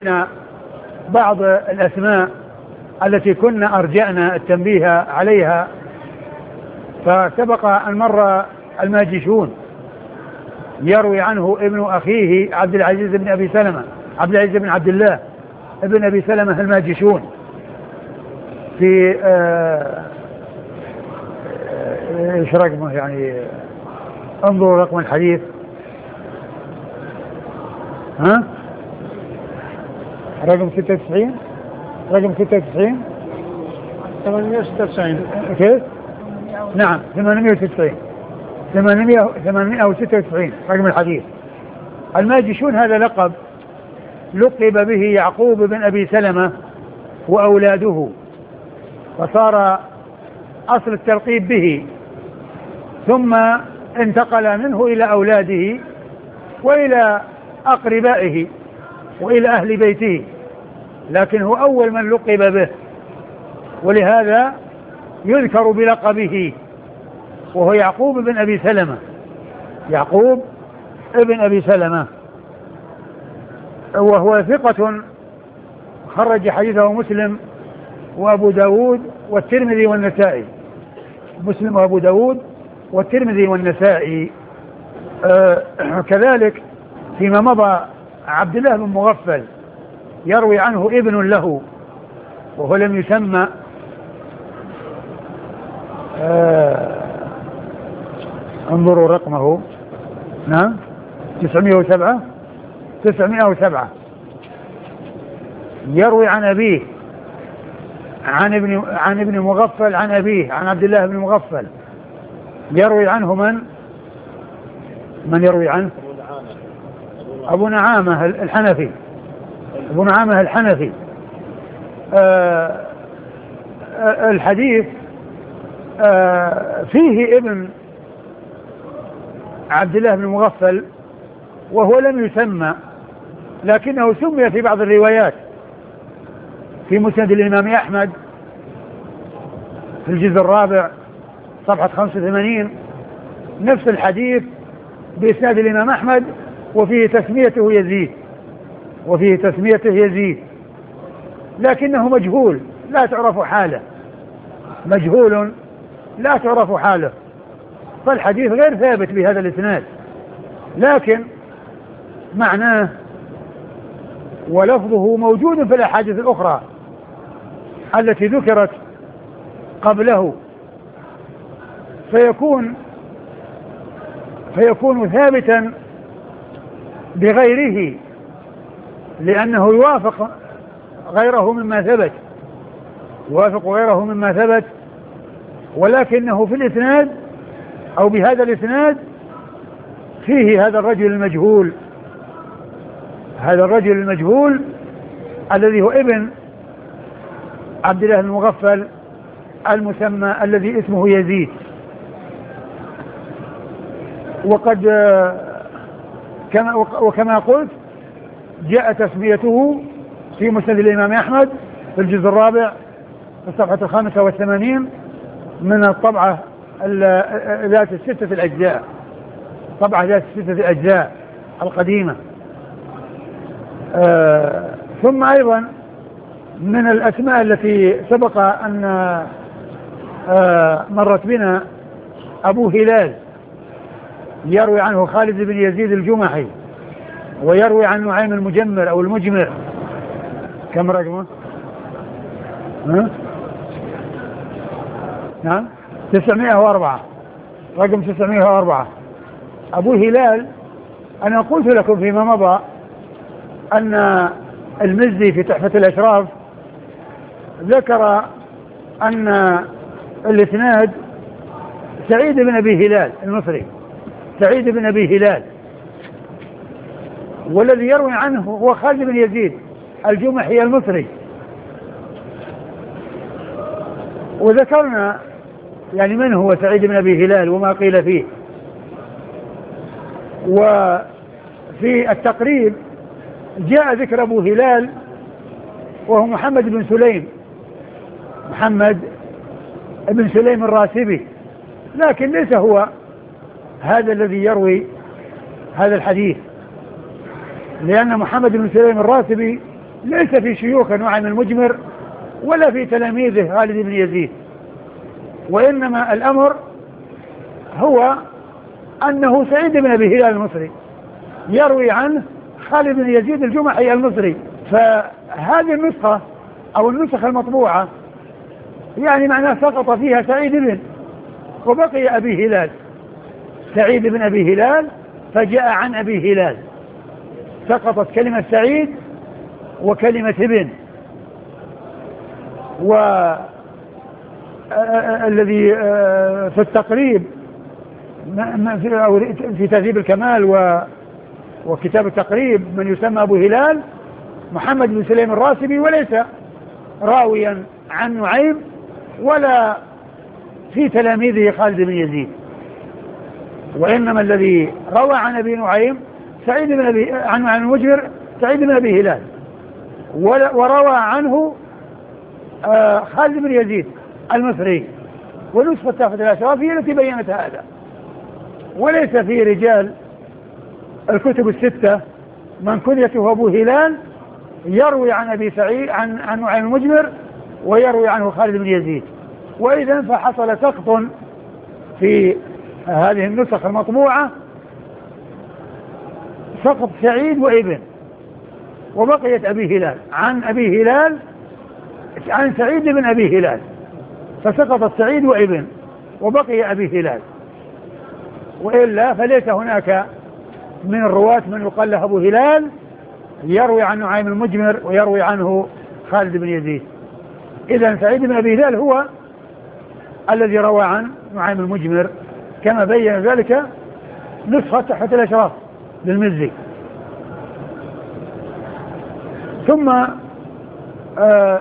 بعض الأسماء التي كنا أرجأنا التنبيه عليها، فسبق أن مر الماجشون يروي عنه ابن أخيه عبد العزيز بن أبي سلمة، عبد العزيز بن عبد الله ابن أبي سلمة الماجشون في ايش رقمه؟ يعني انظروا رقم الحديث. ها رقم 96 896 كيف؟ نعم 896 رقم الحديث. الماجشون هذا لقب لقب به يعقوب بن أبي سلمة وأولاده، وصار أصل التلقيب به، ثم انتقل منه إلى أولاده وإلى أقربائه وإلى أهل بيته، لكن هو أول من لقب به، ولهذا يذكر بلقبه، وهو يعقوب بن أبي سلمة، يعقوب ابن أبي سلمة، وهو ثقة خرج حديثه مسلم وأبو داود والترمذي والنسائي، مسلم وأبو داود والترمذي والنسائي. كذلك فيما مضى عبد الله بن مغفل يروي عنه ابن له وهو لم يسمى، انظروا رقمه، نعم 907 يروي عن أبيه عن ابن مغفل عن أبيه عن عبد الله بن مغفل، يروي عنه من يروي عنه؟ أبو نعامة الحنفي، أبو نعامة الحنفي. الحديث فيه ابن عبد الله بن مغفل وهو لم يسمى، لكنه سمي في بعض الروايات في مسند الإمام أحمد في الجزء الرابع صفحة 85 نفس الحديث بإسناد الإمام أحمد، وفيه تسميته يزيد، لكنه مجهول لا تعرف حاله، مجهول لا تعرف حاله، فالحديث غير ثابت بهذا الإسناد، لكن معناه ولفظه موجود في الأحاديث الأخرى التي ذكرت قبله، فيكون ثابتا بغيره، لأنه يوافق غيره مما ثبت، ولكنه في الإسناد أو بهذا الإسناد فيه هذا الرجل المجهول الذي هو ابن عبد الله المغفل المسمى الذي اسمه يزيد. وقد وكما قلت جاء تسميته في مسند الإمام أحمد في الجزء الرابع في الصفحة 85 من الطبعة ذات 6 الأجزاء، طبعة ذات 6 أجزاء القديمة. ثم أيضا من الأسماء التي سبق أن مرت بنا أبو هلال، يروي عنه خالد بن يزيد الجمحي، ويروي عن نعيم المجمر أو المجمر. كم رقمه؟ نعم 904 رقم 904. أبو هلال أنا قلت لكم فيما مضى أن المزي في تحفة الأشراف ذكر أن الإسناد سعيد بن أبي هلال المصري، سعيد بن أبي هلال، والذي يروي عنه هو خالد بن يزيد الجمحي المصري. وذكرنا يعني من هو سعيد بن أبي هلال وما قيل فيه. وفي التقريب جاء ذكر أبو هلال وهو محمد بن سليم الراسبي، لكن ليس هو هذا الذي يروي هذا الحديث، لأن محمد بن سليم الراسبي ليس في شيوخ نعيم المجمر ولا في تلاميذه خالد بن يزيد، وإنما الأمر هو أنه سعيد بن أبي هلال المصري يروي عنه خالد بن يزيد الجمحي المصري. فهذه النسخة أو النسخة المطبوعة يعني معناه سقط فيها سعيد بن وبقي أبي هلال، سعيد بن أبي هلال فجاء عن أبي هلال، سقطت كلمة سعيد وكلمة ابن. والذي في التقريب في تهذيب الكمال وكتاب التقريب من يسمى أبو هلال محمد بن سليم الراسبي، وليس راويا عن نعيم ولا في تلاميذه خالد بن يزيد، وإنما الذي روى عن أبي نعيم سعيد بن أبي عن المجمر سعيد بن أبي هلال، وروى عنه خالد بن يزيد المصري. ونسخة تحفة الأشراف هي التي بيّنت هذا، وليس في رجال الكتب الستة من كنيته أبو هلال يروي عن أبي سعيد عن نعيم المجمر ويروي عنه خالد بن يزيد. وإذا فحصل سقط في هذه النسخ المطبوعة، سقط سعيد وابن، وبقيت أبي هلال عن أبي هلال عن سعيد بن أبي هلال، فسقطت سعيد وابن وبقي أبي هلال. وإلا فليس هناك من الرواة من يقال له أبو هلال يروي عن نعيم المجمر ويروي عنه خالد بن يزيد. إذن سعيد بن أبي هلال هو الذي روى عن نعيم المجمر كما بين ذلك نسخة تحفة الأشراف للمزي. ثم